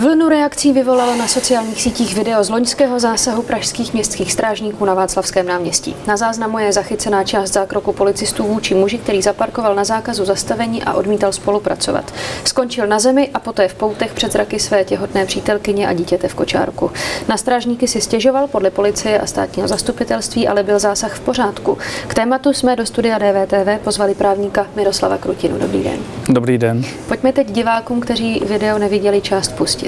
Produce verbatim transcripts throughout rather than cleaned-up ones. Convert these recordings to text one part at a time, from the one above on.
Vlnu reakcí vyvolalo na sociálních sítích video z loňského zásahu pražských městských strážníků na Václavském náměstí. Na záznamu je zachycená část zákroku policistů vůči muži, který zaparkoval na zákazu zastavení a odmítal spolupracovat. Skončil na zemi a poté v poutech před zraky své těhotné přítelkyně a dítěte v kočárku. Na strážníky si stěžoval podle policie a státního zastupitelství, ale byl zásah v pořádku. K tématu jsme do studia D V T V pozvali právníka Miroslava Krutinu. Dobrý den. Dobrý den. Pojďme teď divákům, kteří video neviděli, část pustit.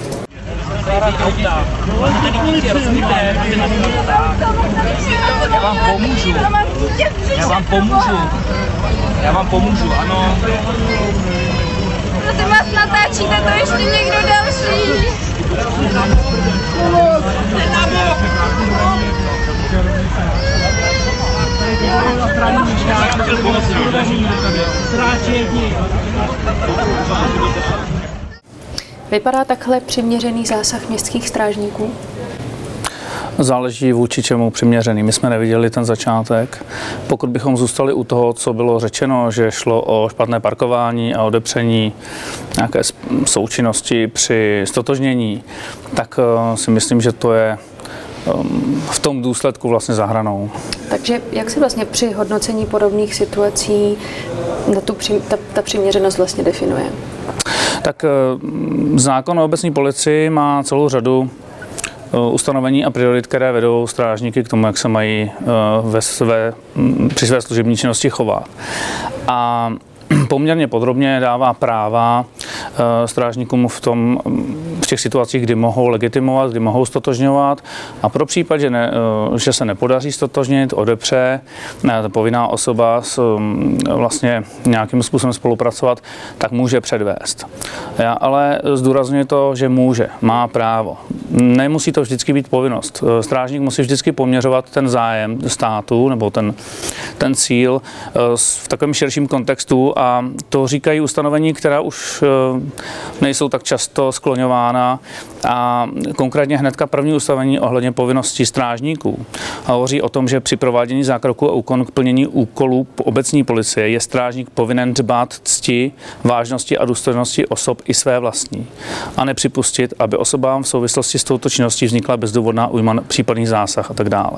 Já vám pomůžu. Já vám pomůžu. Já vám pomůžu, ano. Prosím vás, natáčíte to ještě někdo další. Vypadá takhle přiměřený zásah městských strážníků? Záleží vůči čemu přiměřený. My jsme neviděli ten začátek. Pokud bychom zůstali u toho, co bylo řečeno, že šlo o špatné parkování a odepření nějaké součinnosti při stotožnění, tak si myslím, že to je v tom důsledku vlastně za hranou. Takže jak se vlastně při hodnocení podobných situací na tu, ta, ta přiměřenost vlastně definuje? Tak zákon o obecní policii má celou řadu ustanovení a priorit, které vedou strážníky k tomu, jak se mají ve své, při své služební činnosti chovat. A poměrně podrobně dává práva strážníkům v, tom, v těch situacích, kdy mohou legitimovat, kdy mohou stotožňovat, a pro případ, že, ne, že se nepodaří stotožnit, odepře, ta povinná osoba s, vlastně nějakým způsobem spolupracovat, tak může předvést. Já ale zdůrazňuji to, že může, má právo. Nemusí to vždycky být povinnost. Strážník musí vždycky poměřovat ten zájem státu nebo ten, ten cíl v takovém širším kontextu, a to říkají ustanovení, která už nejsou tak často skloňována, a konkrétně hnedka první ustanovení ohledně povinností strážníků hovoří o tom, že při provádění zákroku a úkonu k plnění úkolů obecní policie je strážník povinen dbát cti, vážnosti a důstojnosti osob i své vlastní a nepřipustit, aby osobám v souvislosti s touto činností vznikla bezdůvodná újma, případný zásah a tak dále.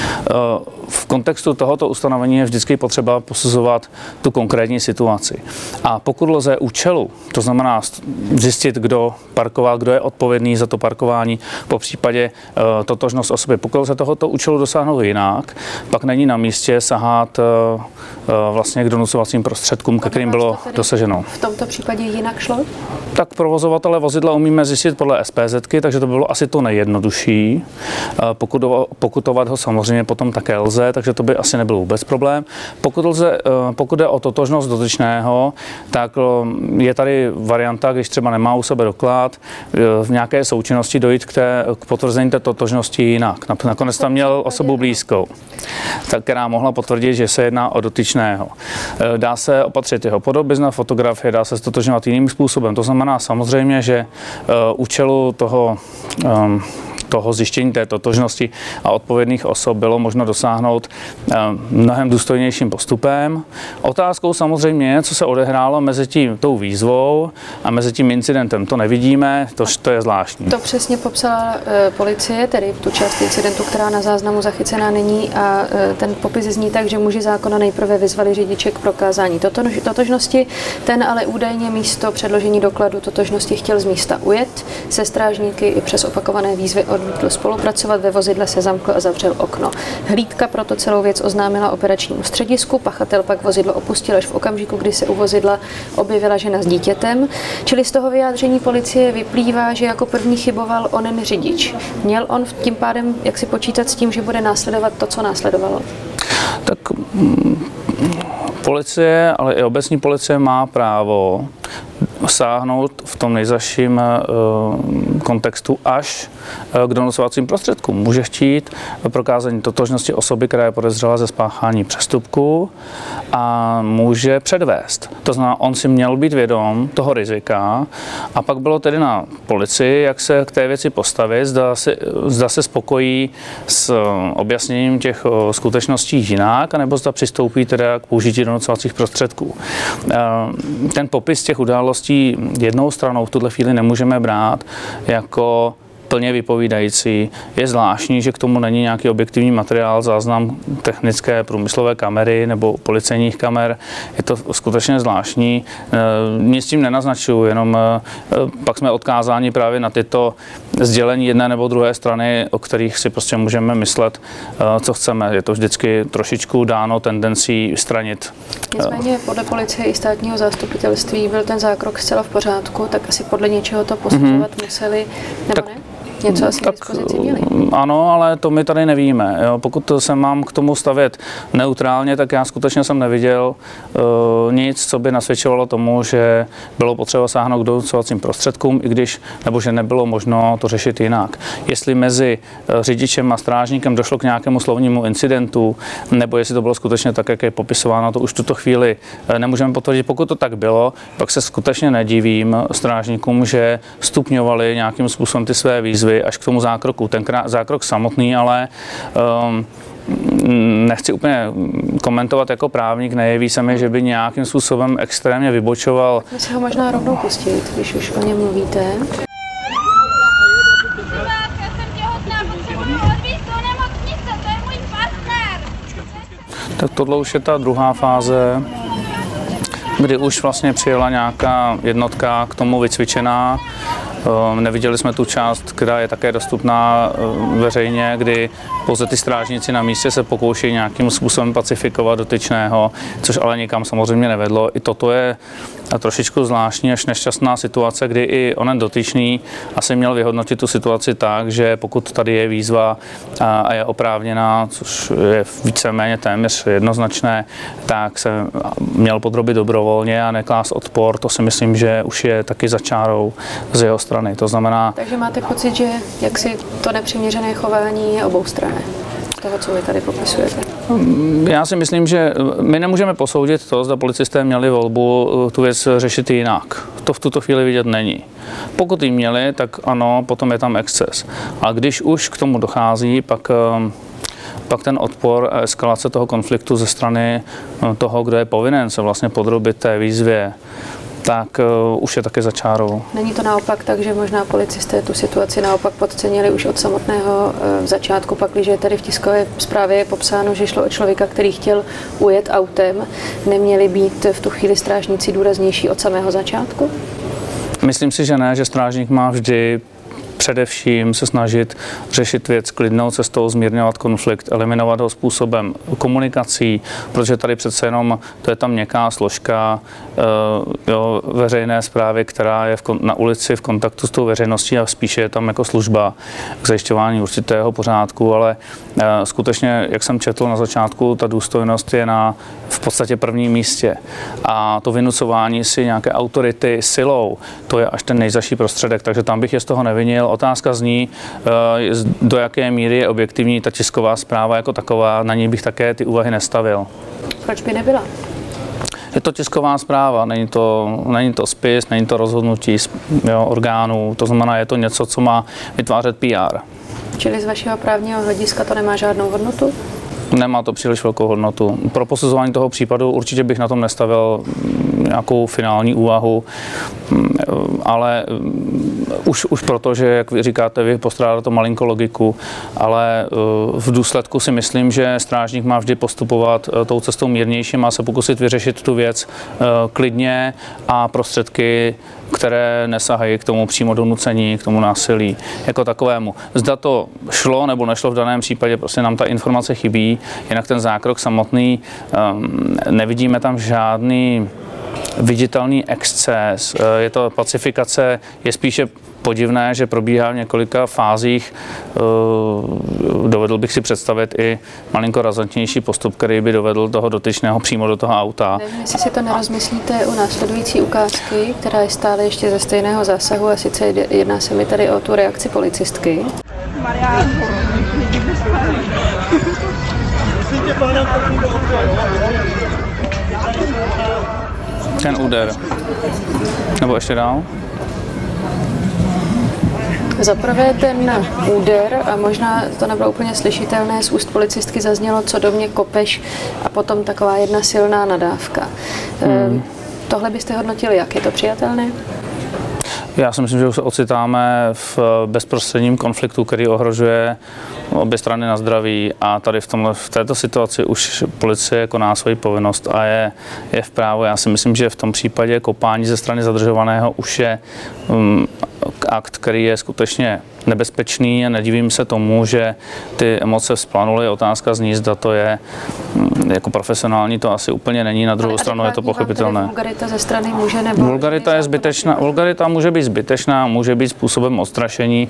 V kontextu tohoto ustanovení je vždycky potřeba posuzovat tu konkrétní situaci. A pokud lze účelu, to znamená zjistit, kdo parkoval, kdo je odpovědný za to parkování, po případě uh, totožnost osoby. Pokud lze tohoto účelu dosáhnout jinak, pak není na místě sahat uh, uh, vlastně k donucovacím prostředkům, ke kterým bylo dosaženo. V tomto případě jinak šlo? Tak provozovatele vozidla umíme zjistit podle S P Z ky, takže to bylo asi to nejjednodušší. Uh, pokud, pokutovat ho samozřejmě potom také lze, takže to by asi nebyl vůbec problém. Pokud lze, uh, pokud jde o totožnost dotyčného, tak uh, je tady varianta, když třeba nemá u sebe doklad, v nějaké součinnosti dojít k, té, k potvrzení té totožnosti jinak. Nakonec tam měl osobu blízkou, tak, která mohla potvrdit, že se jedná o dotyčného. Dá se opatřit jeho podobizna, fotografie, dá se stotožňovat jiným způsobem. To znamená samozřejmě, že uh, účelu toho um, toho zjištění té totožnosti a odpovědných osob bylo možno dosáhnout mnohem důstojnějším postupem. Otázkou samozřejmě je, co se odehrálo mezi tím, tou výzvou a mezi tím incidentem. To nevidíme, to, to je zvláštní. To přesně popsala e, policie, tedy tu část incidentu, která na záznamu zachycená není, a e, ten popis zní tak, že muži zákona nejprve vyzvali řidiče k prokázání totož, totožnosti, ten ale údajně místo předložení dokladu totožnosti chtěl z místa ujet, se strážníky i přes opakované výzvy odmítl spolupracovat, ve vozidle se zamkl a zavřel okno. Hlídka proto celou věc oznámila operačnímu středisku, pachatel pak vozidlo opustil až v okamžiku, kdy se u vozidla objevila žena s dítětem. Čili z toho vyjádření policie vyplývá, že jako první chyboval onen řidič. Měl on tím pádem jak si počítat s tím, že bude následovat to, co následovalo? Tak policie, ale i obecní policie má právo sáhnout v tom nejzazším uh, kontextu až uh, k donucovacím prostředkům. Může chtít prokázání totožnosti osoby, která je podezřelá ze spáchání přestupku, a může předvést. To znamená, on si měl být vědom toho rizika, a pak bylo tedy na policii, jak se k té věci postavit, zda, si, zda se spokojí s objasněním těch uh, skutečností jinak, anebo zda přistoupí teda k použití donucovacích prostředků. Uh, ten popis těch událostí událostí jednou stranou v tuhle chvíli nemůžeme brát jako plně vypovídající. Je zvláštní, že k tomu není nějaký objektivní materiál, záznam technické průmyslové kamery nebo policejních kamer. Je to skutečně zvláštní. Nic tím nenaznačuju, jenom pak jsme odkázáni právě na tyto sdělení jedné nebo druhé strany, o kterých si prostě můžeme myslet, co chceme. Je to vždycky trošičku dáno tendencí stranit. Nicméně podle policie i státního zastupitelství byl ten zákrok zcela v pořádku, tak asi podle něčeho to posuzovat mm-hmm. museli, nebo tak, ne? Něco asi tak, k dispozici měli. Ano, ale to my tady nevíme. Jo. Pokud se mám k tomu stavět neutrálně, tak já skutečně jsem neviděl uh, nic, co by nasvědčovalo tomu, že bylo potřeba sáhnout k donucovacím prostředkům, i když, nebo že nebylo možno to řešit jinak. Jestli mezi uh, řidičem a strážníkem došlo k nějakému slovnímu incidentu, nebo jestli to bylo skutečně tak, jak je popisováno, to už v tuto chvíli uh, nemůžeme potvrdit. Pokud to tak bylo, pak se skutečně nedivím strážníkům, že stupňovali nějakým způsobem ty své výzvy až k tomu zákroku. Ten zákrok samotný, ale um, nechci úplně komentovat jako právník, nejeví se mi, že by nějakým způsobem extrémně vybočoval. My si ho možná rovnou pustit, když už o něm mluvíte. Tak tohle už je ta druhá fáze, kdy už vlastně přijela nějaká jednotka k tomu vycvičená. Neviděli jsme tu část, která je také dostupná veřejně, kdy pouze ty strážníci na místě se pokouší nějakým způsobem pacifikovat dotyčného, což ale nikam samozřejmě nevedlo. I toto je trošičku zvláštní až nešťastná situace, kdy i onen dotyčný asi měl vyhodnotit tu situaci tak, že pokud tady je výzva a je oprávněná, což je víceméně téměř jednoznačné, tak se měl podrobit dobrovolně a neklást odpor. To si myslím, že už je taky za čárou z jeho strany. To znamená... Takže máte pocit, že jaksi to nepřiměřené chování je oboustranné? Toho, co vy tady popisujete? Já si myslím, že my nemůžeme posoudit to, zda policisté měli volbu tu věc řešit jinak. To v tuto chvíli vidět není. Pokud ji měli, tak ano, potom je tam exces. A když už k tomu dochází, pak, pak ten odpor a eskalace toho konfliktu ze strany toho, kdo je povinen se vlastně podrobit té výzvě, tak uh, už je také za čárou. Není to naopak tak, že možná policisté tu situaci naopak podcenili už od samotného uh, začátku, pakliže tady v tiskové zprávě je popsáno, že šlo o člověka, který chtěl ujet autem, neměli být v tu chvíli strážníci důraznější od samého začátku? Myslím si, že ne, že strážník má vždy především se snažit řešit věc klidnou cestou, zmírňovat konflikt, eliminovat ho způsobem komunikací, protože tady přece jenom to je tam měkká složka jo, veřejné správy, která je v, na ulici v kontaktu s tou veřejností a spíše je tam jako služba k zajišťování určitého pořádku, ale skutečně, jak jsem četl na začátku, ta důstojnost je na v podstatě prvním místě. A to vynucování si nějaké autority silou, to je až ten nejzaší prostředek, takže tam bych je z toho nevinil. Otázka zní, do jaké míry je objektivní ta tisková zpráva jako taková, na ní bych také ty úvahy nestavil. Proč by nebyla? Je to tisková zpráva, není to, není to spis, není to rozhodnutí jo, orgánů, to znamená, je to něco, co má vytvářet P R. Čili z vašeho právního hlediska to nemá žádnou hodnotu? Nemá to příliš velkou hodnotu. Pro posuzování toho případu určitě bych na tom nestavil nějakou finální úvahu, ale už, už proto, že, jak vy říkáte, vy postrádá to malinko logiku, ale v důsledku si myslím, že strážník má vždy postupovat tou cestou mírnější, má se pokusit vyřešit tu věc klidně a prostředky, které nesahají k tomu přímo donucení, k tomu násilí jako takovému. Zda to šlo nebo nešlo v daném případě, prostě nám ta informace chybí, jinak ten zákrok samotný, um, nevidíme tam žádný viditelný exces, je to pacifikace, je spíše podivné, že probíhá v několika fázích. Dovedl bych si představit i malinko razantnější postup, který by dovedl toho dotyčného přímo do toho auta. Nevím, jestli si to nerozmyslíte u následující ukázky, která je stále ještě ze stejného zásahu, a sice jedná se mi tady o tu reakci policistky. Ten úder. Nebo ještě dál? Zaprvé ten úder, a možná to nebylo úplně slyšitelné, z úst policistky zaznělo, co do mě kopeš, a potom taková jedna silná nadávka. Hmm. Tohle byste hodnotili, jak je to přijatelné? Já si myslím, že už se ocitáme v bezprostředním konfliktu, který ohrožuje obě strany na zdraví a tady v, tomhle, v této situaci už policie koná svoji povinnost a je, je v právu. Já si myslím, že v tom případě kopání ze strany zadržovaného už je um, akt, který je skutečně nebezpečný a nedivím se tomu, že ty emoce vzplanuly. Otázka zní, zda to je jako profesionální, to asi úplně není, na druhou stranu je to pochopitelné. Vulgarita ze strany muže nebo... Vulgarita je zbytečná, vulgarita může být zbytečná, může být způsobem odstrašení,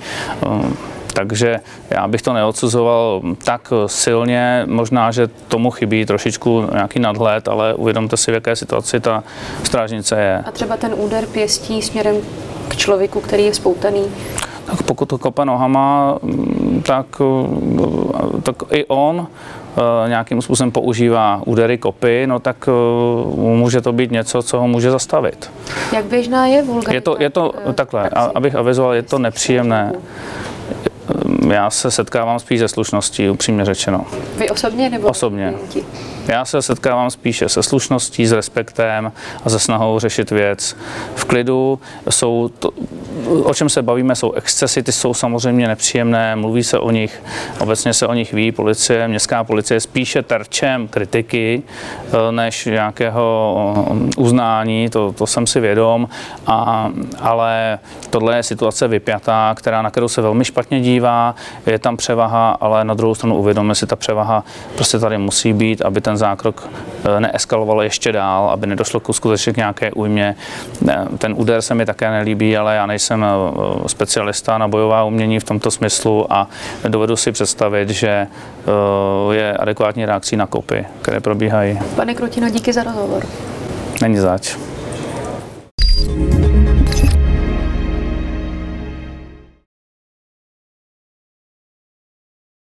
takže já bych to neodsuzoval tak silně, možná, že tomu chybí trošičku nějaký nadhled, ale uvědomte si, v jaké situaci ta strážnice je. A třeba ten úder pěstí směrem k člověku, který je spoutaný? Tak pokud to kope nohama, tak, tak i on nějakým způsobem používá údery kopy, no tak může to být něco, co ho může zastavit. Jak běžná je vulgarita? Je to, je to takhle, abych avizoval, je to nepříjemné. Já se setkávám spíš se slušností, upřímně řečeno. Vy osobně nebo Osobně. klienti? Já se setkávám spíše se slušností, s respektem a se snahou řešit věc v klidu. Jsou to, o čem se bavíme, jsou excesy, ty jsou samozřejmě nepříjemné, mluví se o nich, obecně se o nich ví policie, městská policie je spíše terčem kritiky než nějakého uznání, to, to jsem si vědom, a, ale tohle je situace vypjatá, která, na kterou se velmi špatně dívá, je tam převaha, ale na druhou stranu uvědomíme si, ta převaha prostě tady musí být, aby ten zákrok neeskaloval ještě dál, aby nedošlo k skutečně k nějaké újmě. Ten úder se mi také nelíbí, ale já nejsem specialista na bojová umění v tomto smyslu a dovedu si představit, že je adekvátní reakcí na kopy, které probíhají. Pane Krutino, díky za rozhovor. Není zač.